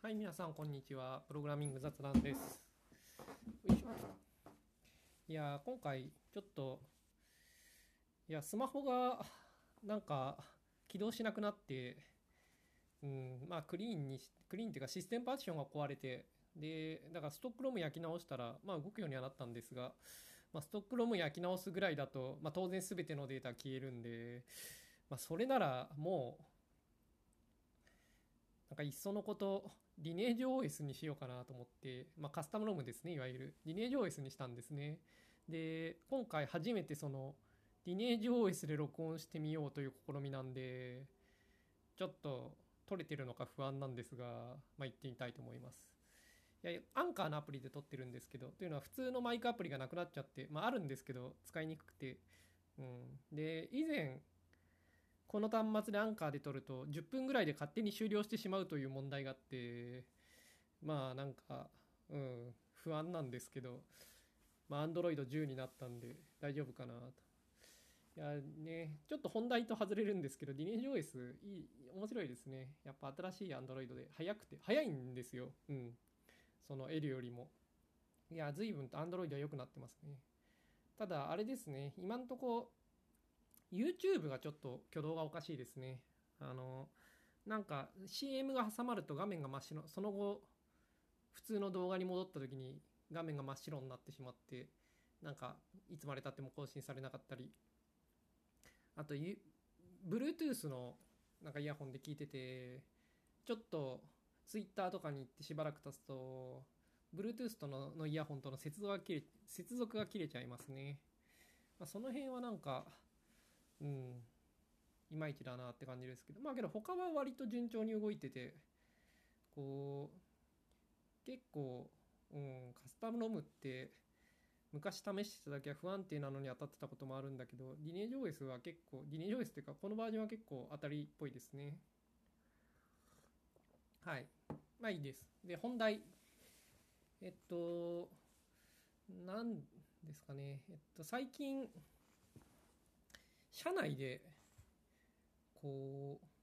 はい、皆さん、こんにちは。プログラミング雑談です。よいしょ。今回、ちょっと、スマホが、なんか、起動しなくなって、クリーンっていうか、システムパーティションが壊れて、で、だからストックロム焼き直したら、動くようにはなったんですが、ストックロム焼き直すぐらいだと、当然全てのデータ消えるんで、それなら、もいっそのことリネージ OS にしようかなと思って、カスタムロムですね、いわゆるリネージ OS にしたんですね。で今回初めてそのリネージ OS で録音してみようという試みなんで、ちょっと撮れてるのか不安なんですが、行ってみたいと思います。アンカーのアプリで撮ってるんですけど、というのは普通のマイクアプリがなくなっちゃって、あるんですけど使いにくくて、で以前この端末でアンカーで撮ると10分ぐらいで勝手に終了してしまうという問題があって、なんか、不安なんですけど、Android 10になったんで大丈夫かなと。ちょっと本題と外れるんですけど、リネージ OS 面白いですね。やっぱ新しい Android で早いんですよ。その L よりも。随分と Android は良くなってますね。ただ、あれですね、今んとこ YouTube がちょっと挙動がおかしいですね。CM が挟まると画面が真っ白、その後普通の動画に戻った時に画面が真っ白になってしまって、いつまでたっても更新されなかったり、あと Bluetooth のイヤホンで聞いてて、ちょっと Twitter とかに行ってしばらく経つと Bluetooth とのイヤホンとの接続が切れちゃいますね。その辺はうんいまいちだなって感じですけど、けど他は割と順調に動いてて、こう結構、カスタムロムって昔試してただけは不安定なのに当たってたこともあるんだけど、リネージ OS は結構、リネージ OS っていうかこのバージョンは結構当たりっぽいですね。はい。いいです。で、本題。えっと、なんですかね。最近、社内で、こう、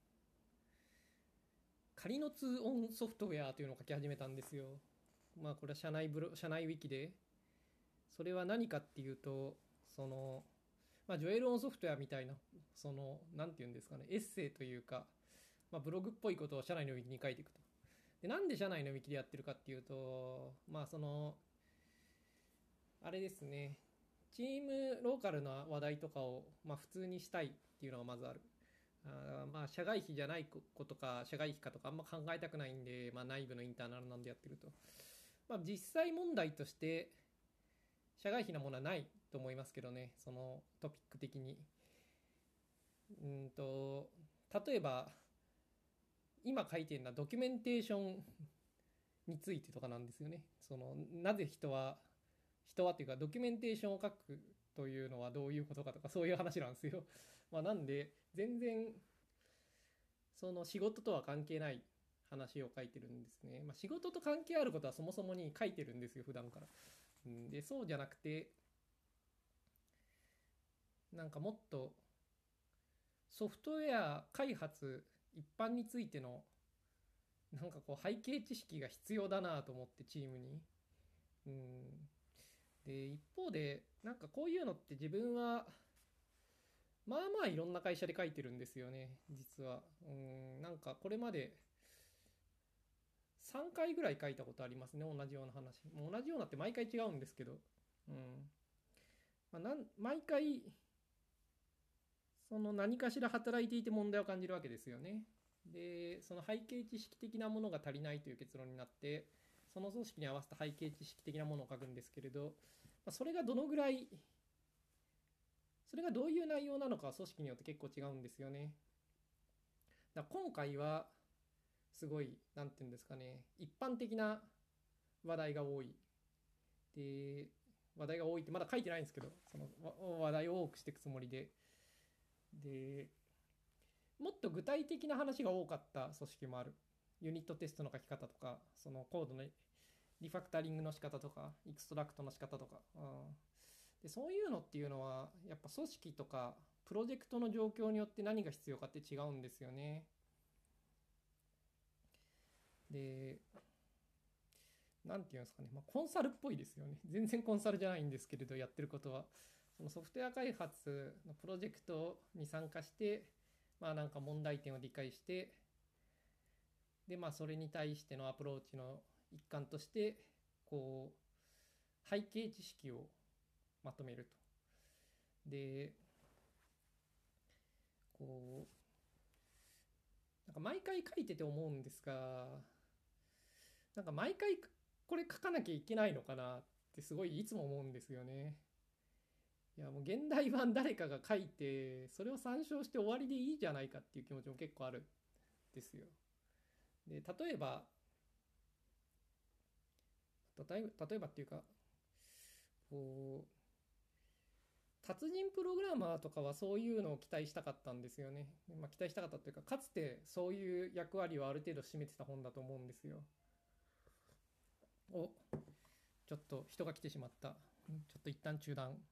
仮の通音ソフトウェアというのを書き始めたんですよ。これは社内ウィキで。それは何かっていうと、ジョエルオンソフトウェアみたいな、なんて言うんですかね、エッセイというか、ブログっぽいことを社内のウィキに書いていくと。で、なんで社内のウィキでやってるかっていうと、あれですね、チームローカルな話題とかを、普通にしたいっていうのがまずある。社外費じゃないことか社外費かとかあんま考えたくないんで、内部のインターナルなんでやってると、実際問題として社外費なものはないと思いますけどね、そのトピック的に。例えば今書いてるのはドキュメンテーションについてとかなんですよね。なぜ人はっていうかドキュメンテーションを書くというのはどういうことかとか、そういう話なんですよ。なんで全然その仕事とは関係ない話を書いてるんですね。仕事と関係あることはそもそもに書いてるんですよ、普段から。でそうじゃなくて、もっとソフトウェア開発一般についての背景知識が必要だなと思って、チームに。で一方でこういうのって自分はいろんな会社で書いてるんですよね、実は。これまで3回ぐらい書いたことありますね、同じような話。もう同じようなって毎回違うんですけど、毎回その何かしら働いていて問題を感じるわけですよね。でその背景知識的なものが足りないという結論になって、その組織に合わせた背景知識的なものを書くんですけれど、それがどのぐらい、それがどういう内容なのかは組織によって結構違うんですよね。今回はすごい、なんていうんですかね、一般的な話題が多い。で話題が多いってまだ書いてないんですけど、その話題を多くしていくつもりで、もっと具体的な話が多かった組織もある。ユニットテストの書き方とか、そのコードのリファクタリングの仕方とか、エクストラクトの仕方とか、でそういうのっていうのはやっぱ組織とかプロジェクトの状況によって何が必要かって違うんですよね。でなんていうんですかね、まあ、コンサルっぽいですよね。全然コンサルじゃないんですけれど、やってることは。そのソフトウェア開発のプロジェクトに参加して、まあなんか問題点を理解して、で、まあそれに対してのアプローチの一環として、こう、背景知識をまとめると。で、こう、なんか毎回書いてて思うんですが、なんか毎回これ書かなきゃいけないのかなってすごいいつも思うんですよね。いやもう現代版誰かが書いてそれを参照して終わりでいいじゃないかっていう気持ちも結構あるんですよ。で例えばっていうか、こう達人プログラマーとかはそういうのを期待したかったんですよね。まあ、期待したかったというか、かつてそういう役割をある程度占めてた本だと思うんですよ。お、ちょっと人が来てしまった。ちょっと一旦中断。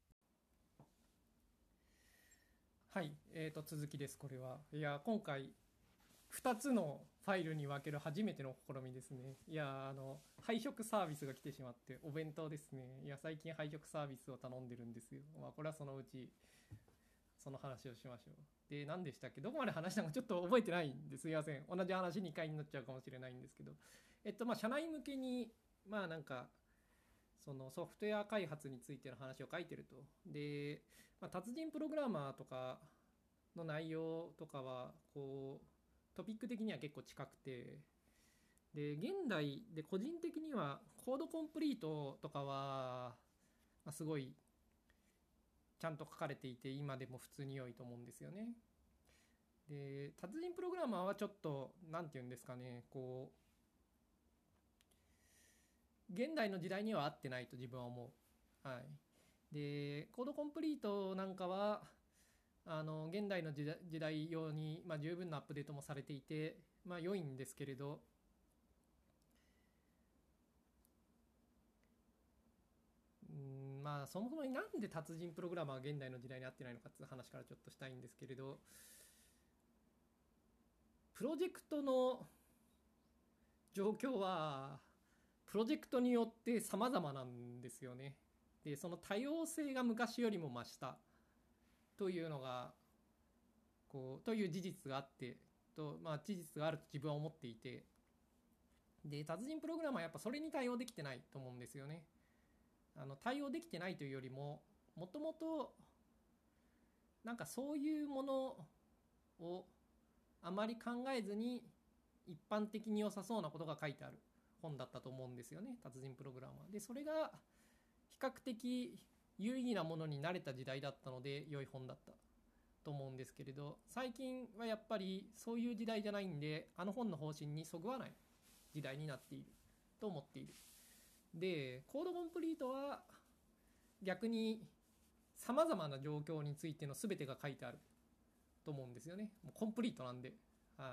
はい、続きです。これはいや今回2つのファイルに分ける初めての試みですね。いや配食サービスが来てしまって、お弁当ですね。いや最近配食サービスを頼んでるんですよ。まあこれはそのうちその話をしましょう。で何でしたっけ、どこまで話したのかちょっと覚えてないんです。すいません、同じ話2回になっちゃうかもしれないんですけど、まあ社内向けにまあなんかそのソフトウェア開発についての話を書いてると。で、まあ、達人プログラマーとかの内容とかはこうトピック的には結構近くて、で現代で個人的にはコードコンプリートとかは、まあ、すごいちゃんと書かれていて今でも普通に良いと思うんですよね。で達人プログラマーはちょっとなんて言うんですかね、こう現代の時代には合ってないと自分は思う。はい。でコードコンプリートなんかは現代の時代用に、まあ、十分なアップデートもされていて、まあ、良いんですけれど、まあそもそもなんで達人プログラマーが現代の時代に合ってないのかっていう話からちょっとしたいんですけれど、プロジェクトの状況はプロジェクトによって様々なんですよね。でその多様性が昔よりも増したというのがという事実があってまあ事実があると自分は思っていて、で達人プログラマーはやっぱそれに対応できてないと思うんですよね。対応できてないというよりも、もともとなんかそういうものをあまり考えずに一般的に良さそうなことが書いてある本だったと思うんですよね、達人プログラマーで。それが比較的有意義なものに慣れた時代だったので良い本だったと思うんですけれど、最近はやっぱりそういう時代じゃないんで、あの本の方針にそぐわない時代になっていると思っている。でコードコンプリートは逆にさまざまな状況についての全てが書いてあると思うんですよね。もうコンプリートなんで、はい。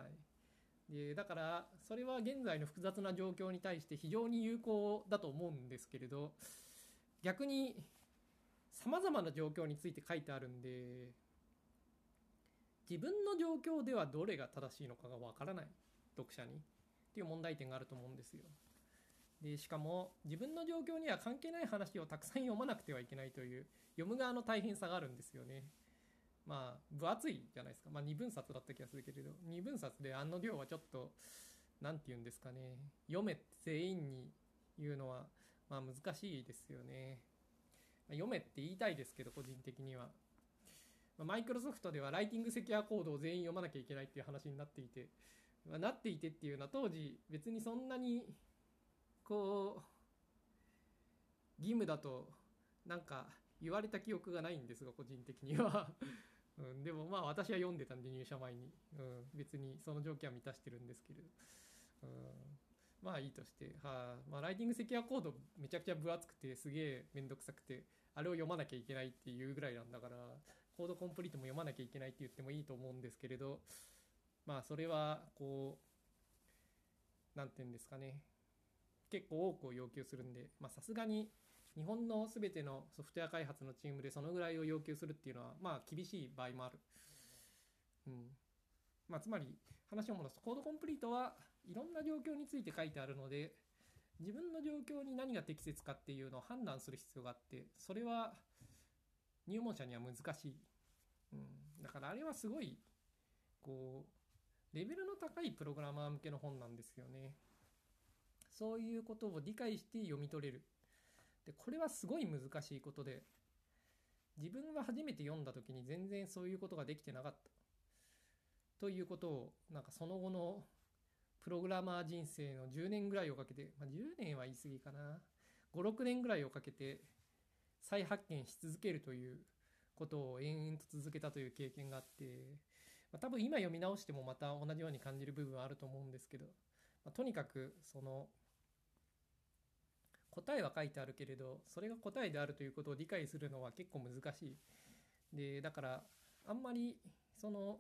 でだからそれは現在の複雑な状況に対して非常に有効だと思うんですけれど、逆にさまざまな状況について書いてあるんで、自分の状況ではどれが正しいのかがわからない、読者にっていう問題点があると思うんですよ。でしかも自分の状況には関係ない話をたくさん読まなくてはいけないという読む側の大変さがあるんですよね。まあ分厚いじゃないですか。まあ2分冊だった気がするけれど、2分冊であの量はちょっとなんて言うんですかね、読め全員に言うのはまあ難しいですよね。読めって言いたいですけど個人的には、マイクロソフトではライティングセキュアコードを全員読まなきゃいけないっていう話になっていて、なっていてっていうのは当時別にそんなにこう義務だとなんか言われた記憶がないんですが個人的にはでもまあ私は読んでたんで入社前に、別にその条件は満たしてるんですけれど、まあいいとして、まあ、ライティングセキュアコードめちゃくちゃ分厚くてすげえめんどくさくてあれを読まなきゃいけないっていうぐらいなんだから、コードコンプリートも読まなきゃいけないって言ってもいいと思うんですけれど、まあそれはこうなんていうんですかね、結構多くを要求するんで、さすがに日本の全てのソフトウェア開発のチームでそのぐらいを要求するっていうのはまあ厳しい場合もある。つまり話を戻すとコードコンプリートはいろんな状況について書いてあるので、 自分の状況に何が適切かっていうのを判断する必要があって、それは入門者には難しい、だからあれはすごいこレベルの高いプログラマー向けの本なんですよね。そういうことを理解して読み取れる。でこれはすごい難しいことで、自分が初めて読んだ時に全然そういうことができてなかったということを、なんかその後のプログラマー人生の10年ぐらいをかけて、10年は言い過ぎかな、5、6年ぐらいをかけて再発見し続けるということを延々と続けたという経験があって、多分今読み直してもまた同じように感じる部分はあると思うんですけど、とにかくその答えは書いてあるけれど、それが答えであるということを理解するのは結構難しい。でだからあんまりその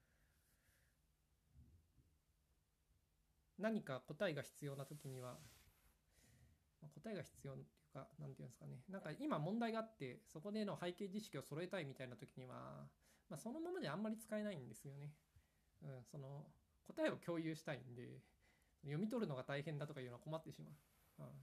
何か答えが必要な時には、答えが必要っていうか、なんていうんですかね、なんか今問題があってそこでの背景知識を揃えたいみたいな時には、そのままであんまり使えないんですよね。その答えを共有したいんで、読み取るのが大変だとかいうのは困ってしまう。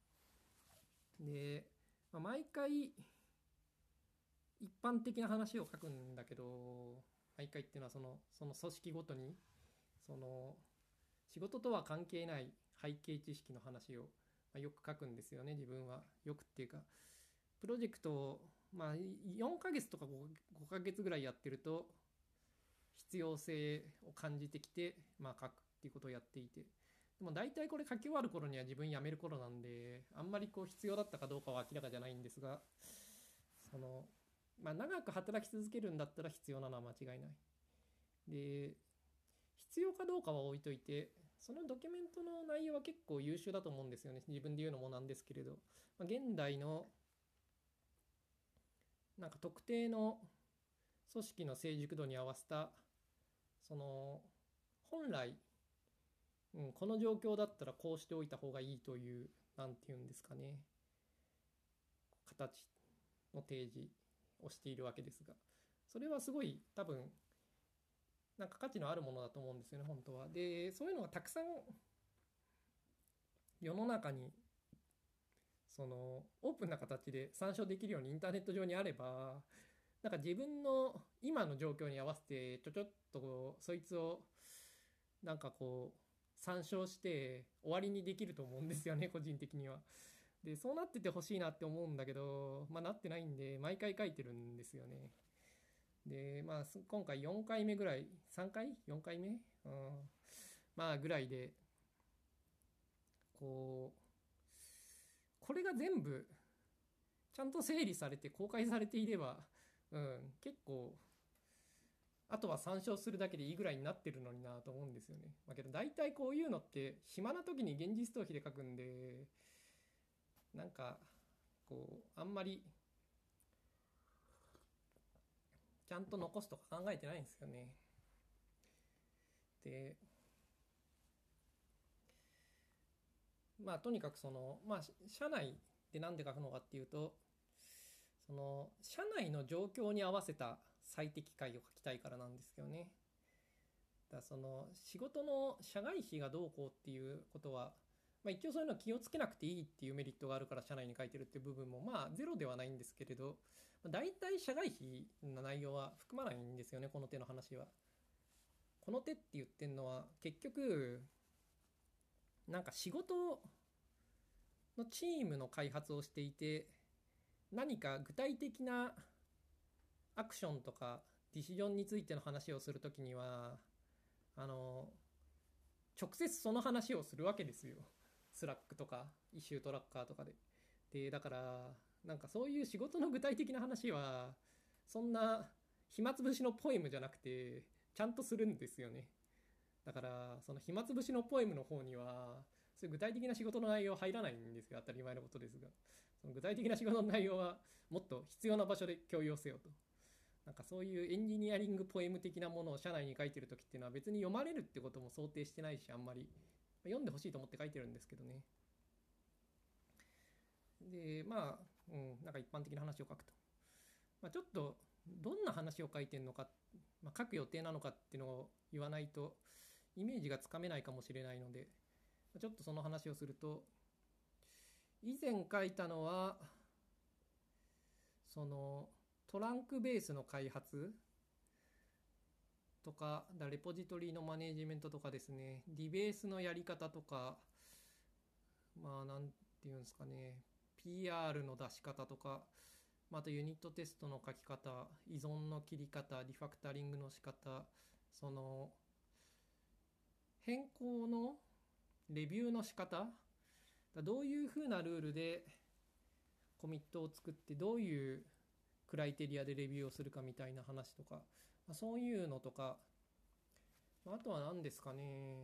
で、毎回一般的な話を書くんだけど、毎回っていうのはその組織ごとにその仕事とは関係ない背景知識の話をよく書くんですよね、自分は。よくっていうか、プロジェクトを4ヶ月とか 5ヶ月ぐらいやってると必要性を感じてきて、書くっていうことをやっていて、でも大体これ書き終わる頃には自分辞める頃なんで、あんまり必要だったかどうかは明らかじゃないんですが、その長く働き続けるんだったら必要なのは間違いない。で必要かどうかは置いといて、そのドキュメントの内容は結構優秀だと思うんですよね。自分で言うのもなんですけれど、現代のなんか特定の組織の成熟度に合わせた、その本来、この状況だったらこうしておいた方がいいという、なんていうんですかね、形の提示をしているわけですが、それはすごい多分なんか価値のあるものだと思うんですよね、本当は。でそういうのがたくさん世の中にそのオープンな形で参照できるようにインターネット上にあれば、なんか自分の今の状況に合わせてちょっとそいつをなんか参照して終わりにできると思うんですよね、個人的には。でそうなっててほしいなって思うんだけど、なってないんで毎回書いてるんですよね。で今回4回目ぐらい、3回4回目、ぐらいでこれが全部ちゃんと整理されて公開されていれば、結構あとは参照するだけでいいぐらいになってるのになと思うんですよね。けど大体こういうのって暇な時に現実逃避で書くんで、なんかあんまりちゃんと残すとか考えてないんですよね。でとにかく社内でなんで書くのかっていうと、その社内の状況に合わせた最適解を書きたいからなんですよね。だからその仕事の社外費がどうこうっていうことは、一応そういうの気をつけなくていいっていうメリットがあるから社内に書いてるっていう部分もゼロではないんですけれど、大体社外費の内容は含まないんですよね、この手の話は。この手って言ってんのは結局なんか仕事のチームの開発をしていて、何か具体的なアクションとかディシジョンについての話をするときには直接その話をするわけですよ、スラックとかイシュートラッカーとかで。だからなんかそういう仕事の具体的な話はそんな暇つぶしのポエムじゃなくてちゃんとするんですよね。だからその暇つぶしのポエムの方にはそういう具体的な仕事の内容入らないんですよ、当たり前のことですが。その具体的な仕事の内容はもっと必要な場所で共有せよと。なんかそういうエンジニアリングポエム的なものを社内に書いてる時っていうのは別に読まれるってことも想定してないし、あんまり読んでほしいと思って書いてるんですけどね。でなんか一般的な話を書くと、ちょっとどんな話を書いてるのか、書く予定なのかっていうのを言わないとイメージがつかめないかもしれないので、ちょっとその話をすると、 以前書いたのは、そのトランクベースの開発とか、レポジトリのマネジメントとかですね、ディベースのやり方とか、なんていうんですかね、PR の出し方とか、あとユニットテストの書き方、依存の切り方、リファクタリングの仕方、その変更のレビューの仕方、どういうふうなルールでコミットを作ってどういうクライテリアでレビューをするかみたいな話とか、そういうのとか、あとは何ですかね、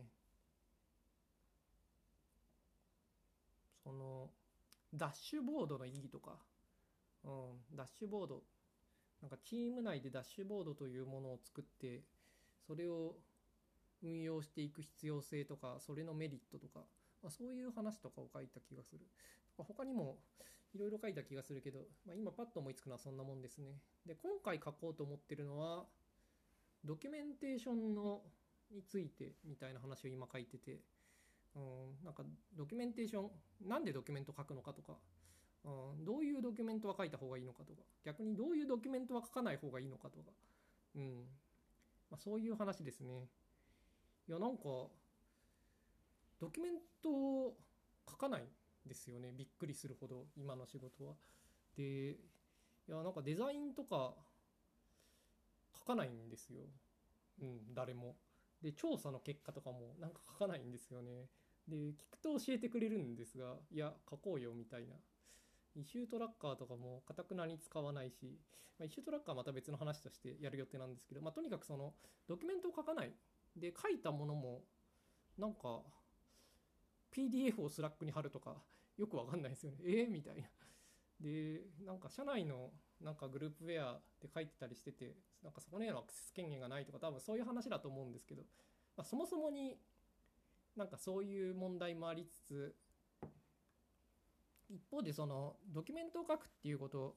そのダッシュボードの意義とか、ダッシュボード、なんかチーム内でダッシュボードというものを作ってそれを運用していく必要性とか、それのメリットとか、そういう話とかを書いた気がする。他にもいろいろ書いた気がするけど、今パッと思いつくのはそんなもんですね。で、今回書こうと思ってるのはドキュメンテーションについてみたいな話を今書いてて、なんかドキュメンテーション、なんでドキュメント書くのかとか、どういうドキュメントは書いた方がいいのかとか、逆にどういうドキュメントは書かない方がいいのかとか、そういう話ですね。いや、なんかドキュメントを書かないんですよね。びっくりするほど今の仕事は。で、いや、なんかデザインとか書かないんですよ。誰も。で、調査の結果とかもなんか書かないんですよね。で、聞くと教えてくれるんですが、いや、書こうよみたいな。イシュートラッカーとかもかたくなに使わないし、イシュートラッカーはまた別の話としてやる予定なんですけど、とにかくそのドキュメントを書かない。で、書いたものもなんか PDF をスラックに貼るとかよくわかんないですよね。みたいな。で、なんか社内のなんかグループウェアで書いてたりしてて、なんかそこへのアクセス権限がないとか多分そういう話だと思うんですけど、そもそもになんかそういう問題もありつつ、一方でそのドキュメントを書くっていうこと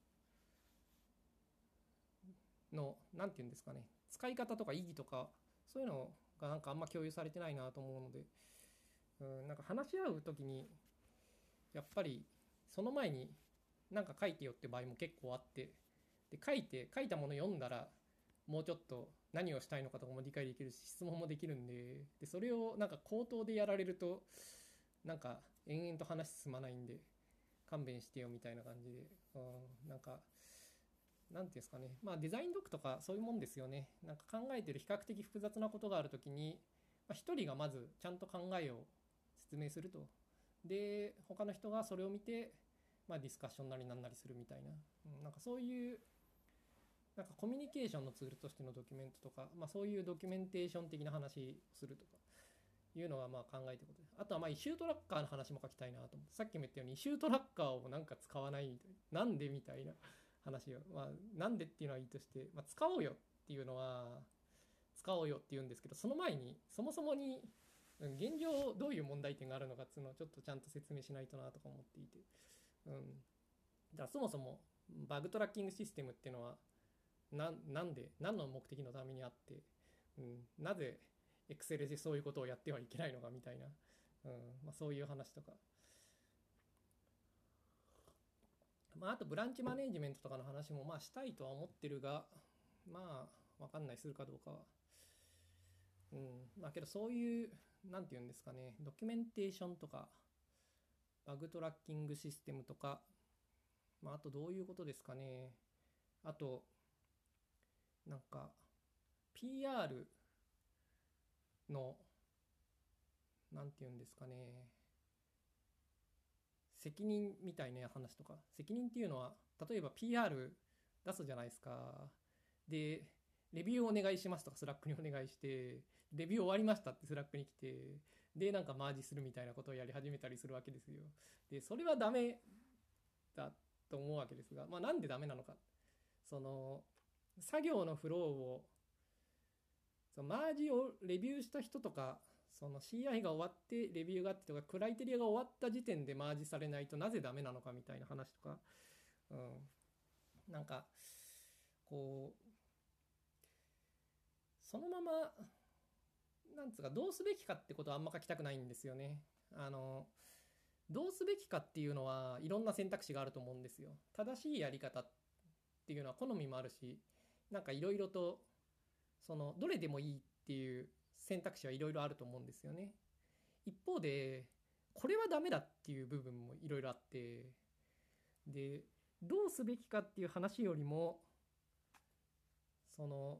のなんていうんですかね、使い方とか意義とかそういうのがなんかあんま共有されてないなと思うので、なんか話し合う時にやっぱりその前になんか書いてよって場合も結構あって、で書いたもの読んだらもうちょっと何をしたいのかとかも理解できるし質問もできるんで、それをなんか口頭でやられるとなんか延々と話進まないんで勘弁してよみたいな感じで、なんかなんていうんですかね、デザインドックとかそういうもんですよね。なんか考えてる比較的複雑なことがあるときに、一人がまずちゃんと考えを説明すると。で、他の人がそれを見て、ディスカッションなりなんなりするみたいな。なんかそういう、なんかコミュニケーションのツールとしてのドキュメントとか、そういうドキュメンテーション的な話をするとか、いうのは考えてることで。あとはイシュートラッカーの話も書きたいなと思って、さっきも言ったようにイシュートラッカーをなんか使わないみたいな。なんでみたいな。話を、なんでっていうのはいいとして、使おうよっていうのは使おうよって言うんですけど、その前にそもそもに現状どういう問題点があるのかっていうのをちょっとちゃんと説明しないとなとか思っていて、だからそもそもバグトラッキングシステムっていうのはなんで何の目的のためにあって、なぜ Excel でそういうことをやってはいけないのかみたいな、そういう話とか、あとブランチマネージメントとかの話もしたいとは思ってるが、わかんないするかどうかは。けどそういう、なんていうんですかね、ドキュメンテーションとか、バグトラッキングシステムとか、あとどういうことですかね。あと、なんか、PR の、なんていうんですかね、責任みたいな話とか、責任っていうのは、例えば PR 出すじゃないですか。で、レビューお願いしますとかスラックにお願いして、レビュー終わりましたってスラックに来て、で、なんかマージするみたいなことをやり始めたりするわけですよ。で、それはダメだと思うわけですが、なんでダメなのか。その、作業のフローを、そのマージをレビューした人とか、その CI が終わってレビューがあってとか、クライテリアが終わった時点でマージされないとなぜダメなのかみたいな話とか、なんか、こう、そのまま、なんつうか、どうすべきかってことはあんま書きたくないんですよね。 どうすべきかっていうのはいろんな選択肢があると思うんですよ。正しいやり方っていうのは好みもあるし、なんかいろいろとそのどれでもいいっていう選択肢はいろいろあると思うんですよね。一方でこれはダメだっていう部分もいろいろあって、でどうすべきかっていう話よりも、その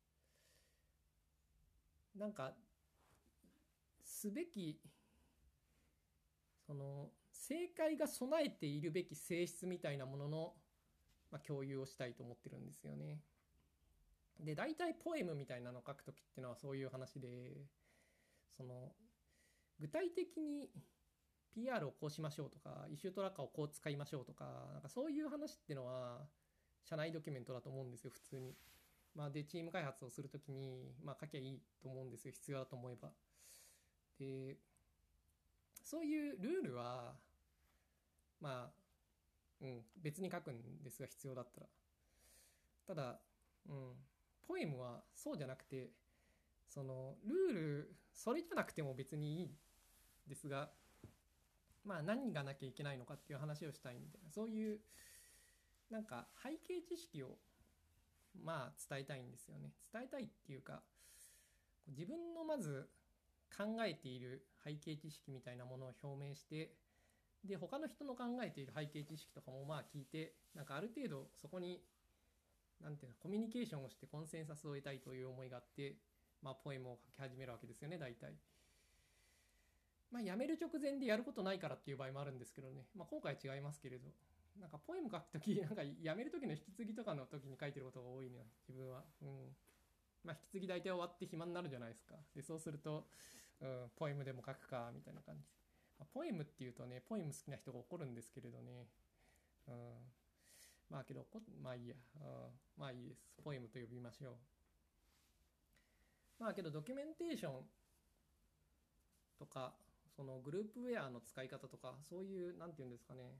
なんかすべき、その正解が備えているべき性質みたいなものの、共有をしたいと思ってるんですよね。で大体ポエムみたいなのを書くときっていうのはそういう話で、その具体的に PR をこうしましょうとかイシュートラッカーをこう使いましょうとか、なんかそういう話っていうのは社内ドキュメントだと思うんですよ、普通に。でチーム開発をするときに書きゃいいと思うんですよ、必要だと思えば。でそういうルールは別に書くんですが、必要だったら。ただ、ポエムはそうじゃなくて、そのルールそれじゃなくても別にいいですが、何がなきゃいけないのかっていう話をしたいみたいな、そういうなんか背景知識を伝えたいんですよね。伝えたいっていうか、自分のまず考えている背景知識みたいなものを表明して、で他の人の考えている背景知識とかも聞いて、なんかある程度そこになんていうの、コミュニケーションをしてコンセンサスを得たいという思いがあって、ポエムを書き始めるわけですよね、大体。やめる直前でやることないからっていう場合もあるんですけどね、今回は違いますけれど、なんかポエム書くとき、なんかやめるときの引き継ぎとかのときに書いてることが多いね、自分は。引き継ぎ大体終わって暇になるじゃないですか。でそうすると、ポエムでも書くかみたいな感じで、ポエムっていうとね、ポエム好きな人が怒るんですけれどね。けどいいや、いいです、ポエムと呼びましょう。けどドキュメンテーションとか、そのグループウェアの使い方とか、そういうなんていうんですかね、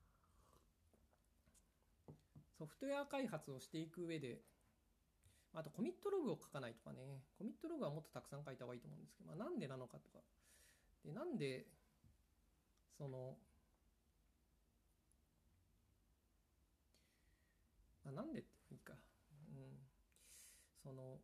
ソフトウェア開発をしていく上で、あとコミットログを書かないとかね、コミットログはもっとたくさん書いた方がいいと思うんですけど、なんでなのかとか、でなんでそのなんでっていいか、その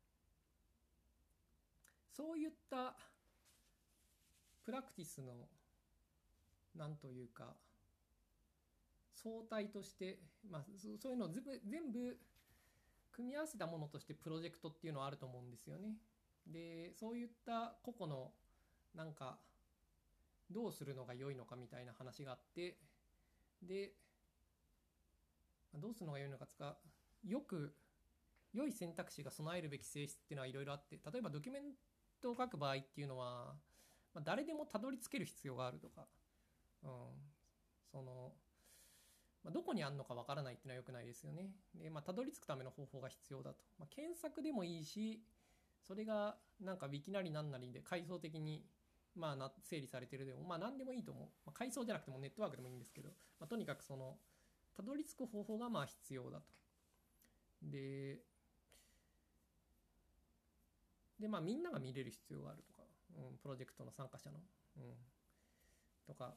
そういったプラクティスのなんというか相対として、そういうのを全部組み合わせたものとしてプロジェクトっていうのはあると思うんですよね。でそういった個々のなんかどうするのが良いのかみたいな話があって、でどうするのが良いのかつか、良い選択肢が備えるべき性質っていうのはいろいろあって、例えばドキュメントを書く場合っていうのは、誰でもたどり着ける必要があるとか、そのどこにあるのかわからないっていうのは良くないですよね。でたどり着くための方法が必要だと。検索でもいいし、それがなんかウィキなりなんなりで階層的に整理されてるでも何でもいいと思う。階層じゃなくてもネットワークでもいいんですけど、とにかくそのたどり着く方法が必要だと。でみんなが見れる必要があるとか、プロジェクトの参加者の、とか、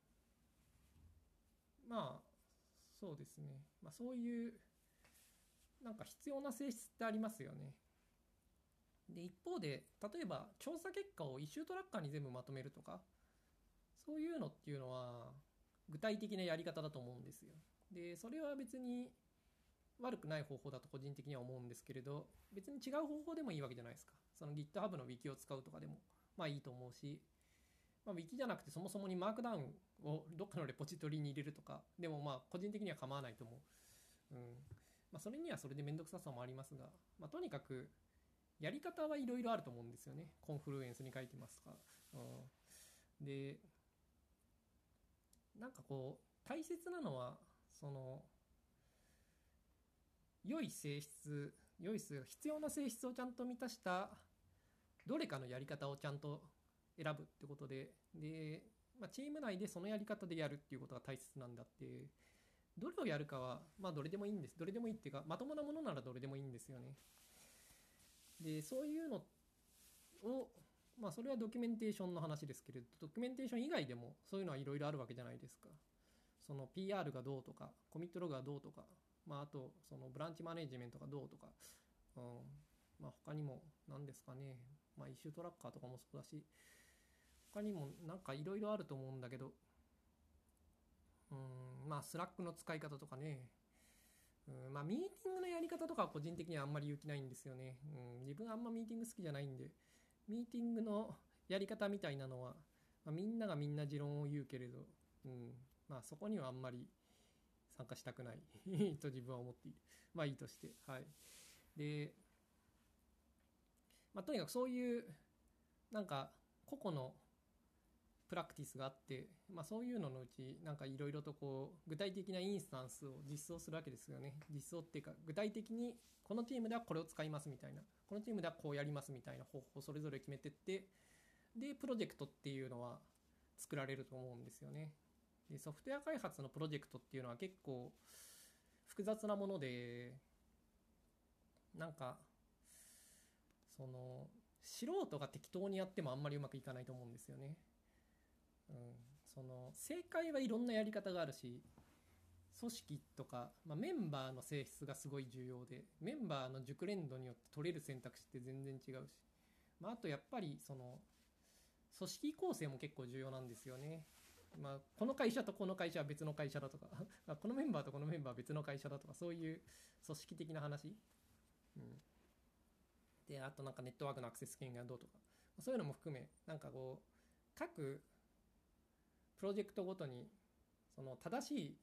そうですね、そういうなんか必要な性質ってありますよね。で一方で例えば調査結果をイシュートラッカーに全部まとめるとか、そういうのっていうのは具体的なやり方だと思うんですよ。でそれは別に悪くない方法だと個人的には思うんですけれど、別に違う方法でもいいわけじゃないですか。その GitHub の Wiki を使うとかでもいいと思うし、Wiki じゃなくてそもそもにマークダウンをどっかのレポジトリに入れるとかでも個人的には構わないと思う。それにはそれで面倒くささもありますが、とにかくやり方はいろいろあると思うんですよね。コンフルエンスに書いてますとか、でなんか大切なのはその良い性質、必要な性質をちゃんと満たしたどれかのやり方をちゃんと選ぶってことで、チーム内でそのやり方でやるっていうことが大切なんだって、どれをやるかはどれでもいいんです。どれでもいいっていうか、まともなものならどれでもいいんですよね。でそういうのをまあそれはドキュメンテーションの話ですけれど、ドキュメンテーション以外でもそういうのはいろいろあるわけじゃないですか。その PR がどうとか、コミットログがどうとか、まああとそのブランチマネジメントがどうとか、うん、まあ他にも何ですかね、まあイシュートラッカーとかもそうだし、他にもなんかいろいろあると思うんだけど、まあスラックの使い方とかね、まあミーティングのやり方とかは個人的にはあんまり勇気ないんですよね。自分あんまミーティング好きじゃないんで、ミーティングのやり方みたいなのは、まあ、みんながみんな持論を言うけれど、まあそこにはあんまり参加したくないと自分は思っている。まあいいとして、はい。で、まあとにかくそういうなんか個々のプラクティスがあって、まあ、そういうののうちなんかいろいろとこう具体的なインスタンスを実装するわけですよね。実装っていうか具体的にこのチームではこれを使いますみたいな、このチームではこうやりますみたいな方法をそれぞれ決めてって、でプロジェクトっていうのは作られると思うんですよね。でソフトウェア開発のプロジェクトっていうのは結構複雑なもので、なんかその素人が適当にやってもあんまりうまくいかないと思うんですよね。その正解はいろんなやり方があるし、組織とか、まあ、メンバーの性質がすごい重要で、メンバーの熟練度によって取れる選択肢って全然違うし、まあ、あとやっぱりその組織構成も結構重要なんですよね。まあ、この会社とこの会社は別の会社だとかこのメンバーとこのメンバーは別の会社だとか、そういう組織的な話、であとなんかネットワークのアクセス権がどうとか、そういうのも含め、なんかこう各プロジェクトごとにその正しい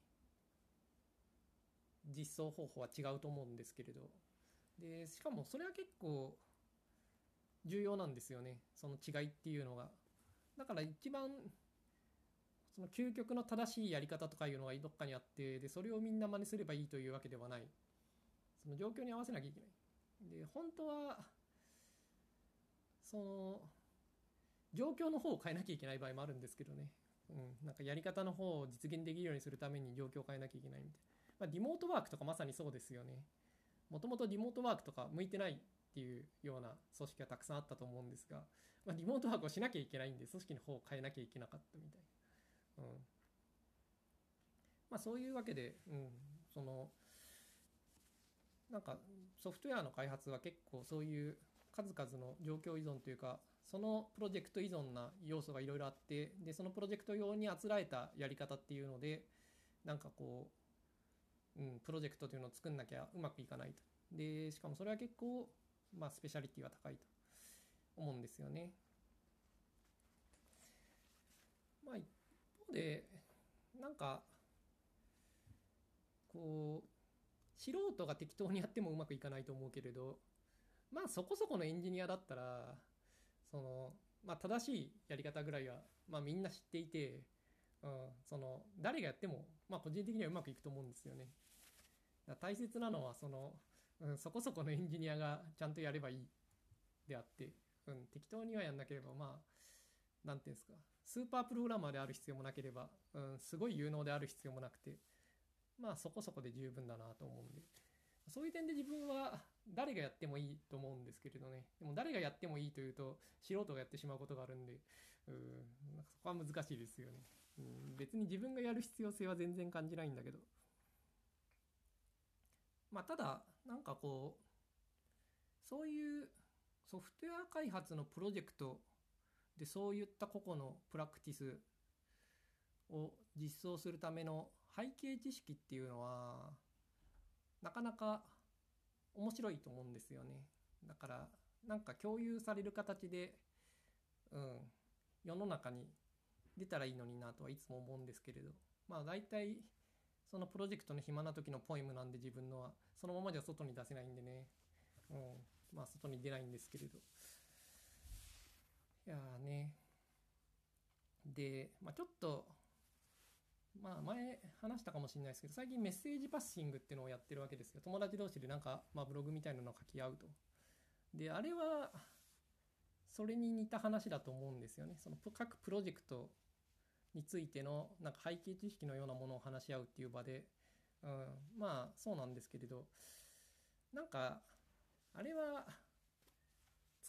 実装方法は違うと思うんですけれど、でしかもそれは結構重要なんですよね、その違いっていうのが。だから一番その究極の正しいやり方とかいうのがどっかにあって、でそれをみんな真似すればいいというわけではない。その状況に合わせなきゃいけない。で本当はその状況の方を変えなきゃいけない場合もあるんですけどね、なんかやり方の方を実現できるようにするために状況を変えなきゃいけないみたいな。まあ、リモートワークとかまさにそうですよね。もともとリモートワークとか向いてないっていうような組織がたくさんあったと思うんですが、まあ、リモートワークをしなきゃいけないんで組織の方を変えなきゃいけなかったみたいな。まあそういうわけで、そのなんかソフトウェアの開発は結構そういう数々の状況依存というか、そのプロジェクト依存な要素がいろいろあって、でそのプロジェクト用にあつらえたやり方っていうので、なんかこう、プロジェクトというのを作んなきゃうまくいかないと。でしかもそれは結構、まあ、スペシャリティが高いと思うんですよね。まあ一方でなんかこう素人が適当にやってもうまくいかないと思うけれど、まあそこそこのエンジニアだったらその、まあ、正しいやり方ぐらいは、まあ、みんな知っていて、その誰がやっても、まあ、個人的にはうまくいくと思うんですよね。大切なのはその、そこそこのエンジニアがちゃんとやればいいであって、適当にはやんなければ、まあなんていうんですか、スーパープログラマーである必要もなければ、すごい有能である必要もなくて、まあそこそこで十分だなと思うんで、そういう点で自分は誰がやってもいいと思うんですけれどね。でも誰がやってもいいというと素人がやってしまうことがあるんで、そこは難しいですよね。別に自分がやる必要性は全然感じないんだけど、まあただなんかこうそういうソフトウェア開発のプロジェクトでそういった個々のプラクティスを実装するための背景知識っていうのはなかなか面白いと思うんですよね。だからなんか共有される形で、世の中に出たらいいのになとはいつも思うんですけれど、まあ大体そのプロジェクトの暇な時のポエムなんで、自分のはそのままじゃ外に出せないんでね、まあ外に出ないんですけれど、いやーね。で、まあ、ちょっとまあ前話したかもしれないですけど、最近メッセージパッシングっていうのをやってるわけですよ。友達同士でなんか、まあ、ブログみたいなのを書き合うと。であれはそれに似た話だと思うんですよね。その各プロジェクトについてのなんか背景知識のようなものを話し合うっていう場で、まあそうなんですけれど、なんかあれは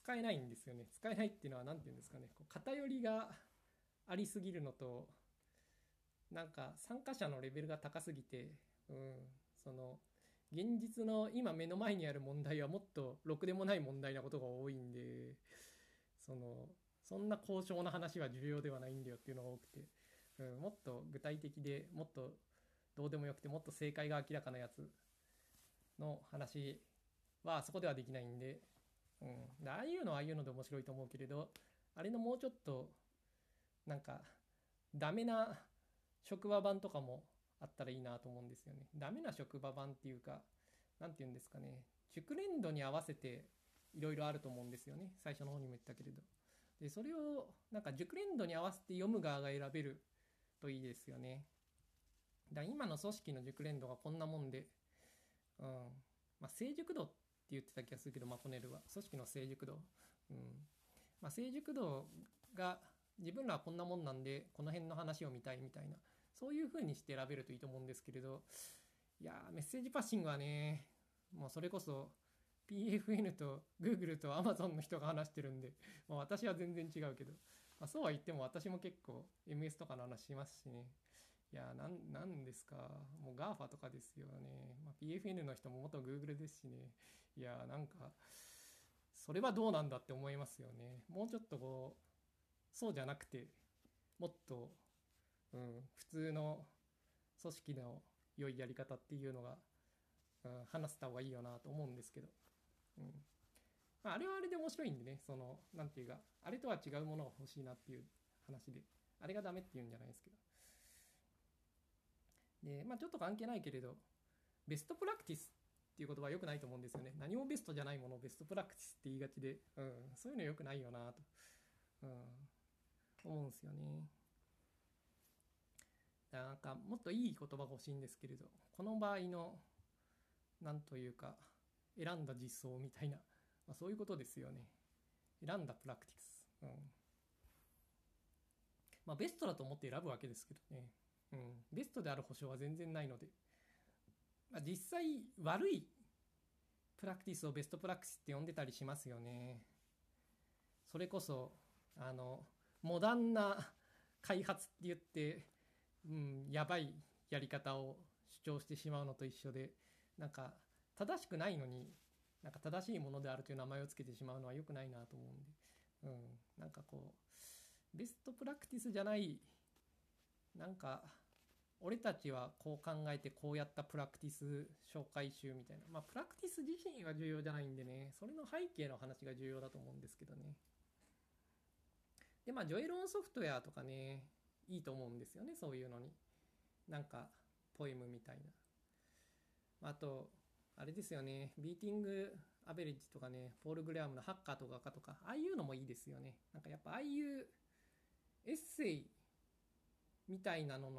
使えないんですよね。使えないっていうのは何て言うんですかね、こう偏りがありすぎるのと、なんか参加者のレベルが高すぎて、うん、その現実の今目の前にある問題はもっとろくでもない問題なことが多いんで、そのそんな高尚な話は重要ではないんだよっていうのが多くて、もっと具体的でもっとどうでもよくてもっと正解が明らかなやつの話はそこではできないんで、ああいうのはああいうので面白いと思うけれど、あれのもうちょっとなんかダメな職場版とかもあったらいいなと思うんですよね。ダメな職場版っていうか、なんて言うんですかね、熟練度に合わせていろいろあると思うんですよね。最初の方にも言ったけれど。で、それをなんか熟練度に合わせて読む側が選べるといいですよね。だから今の組織の熟練度がこんなもんで、成熟度って言ってた気がするけど、マコネルは組織の成熟度、成熟度が自分らはこんなもんなんでこの辺の話を見たいみたいな、そういう風にして選べるといいと思うんですけれど、いやメッセージパッシングはね、もうそれこそ PFN と Google と Amazon の人が話してるんで、私は全然違うけど、そうは言っても私も結構 MS とかの話しますしね。いやなんですか、もう GAFA とかですよね。PFN の人も元 Google ですしね。いやなんかそれはどうなんだって思いますよね。もうちょっとこうそうじゃなくて、もっと、普通の組織の良いやり方っていうのが、話せた方がいいよなと思うんですけど、あれはあれで面白いんでね、そのなんていうか、あれとは違うものが欲しいなっていう話で、あれがダメっていうんじゃないですけど。で、ちょっと関係ないけれど、ベストプラクティスっていう言葉は良くないと思うんですよね。何もベストじゃないものをベストプラクティスって言いがちで、そういうの良くないよなと、思うんですよね。なんかもっといい言葉が欲しいんですけれど、この場合のなんというか選んだ実装みたいな、そういうことですよね。選んだプラクティス、ベストだと思って選ぶわけですけどね、ベストである保証は全然ないので、実際悪いプラクティスをベストプラクティスって呼んでたりしますよね。それこそモダンな開発って言って、やばいやり方を主張してしまうのと一緒で、なんか正しくないのになんか正しいものであるという名前をつけてしまうのは良くないなと思うんで、なんかこうベストプラクティスじゃない、なんか俺たちはこう考えてこうやったプラクティス紹介集みたいな、プラクティス自身は重要じゃないんでね、それの背景の話が重要だと思うんですけどね。でジョエルオンソフトウェアとかね、いいと思うんですよね、そういうのに。なんかポエムみたいな。あとあれですよね、ビーティングアベレッジとかね、ポール・グレアムのハッカーとかとか、ああいうのもいいですよね。なんかやっぱああいうエッセイみたいなの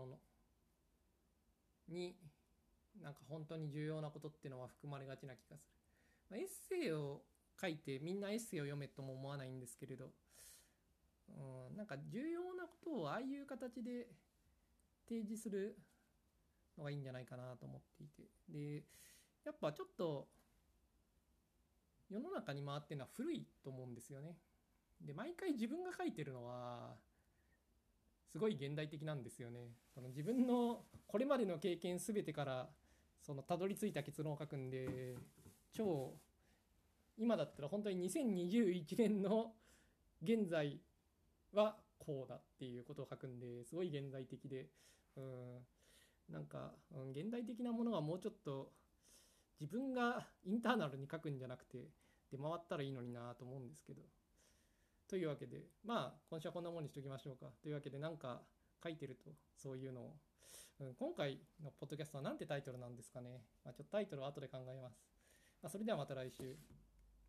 になんか本当に重要なことっていうのは含まれがちな気がする。エッセイを書いてみんなエッセイを読めとも思わないんですけれど、なんか重要なことをああいう形で提示するのがいいんじゃないかなと思っていて、でやっぱちょっと世の中に回ってるのは古いと思うんですよね。で毎回自分が書いてるのはすごい現代的なんですよね。その自分のこれまでの経験すべてからそのたどり着いた結論を書くんで、超今だったら本当に2021年の現在はこうだっていうことを書くんで、すごい現代的で、なんか、現代的なものはもうちょっと自分がインターナルに書くんじゃなくて出回ったらいいのになと思うんですけど。というわけで、今週はこんなもんにしときましょうか。というわけで、なんか書いてるとそういうのを、今回のポッドキャストはなんてタイトルなんですかね。ちょっとタイトルは後で考えます。それではまた来週。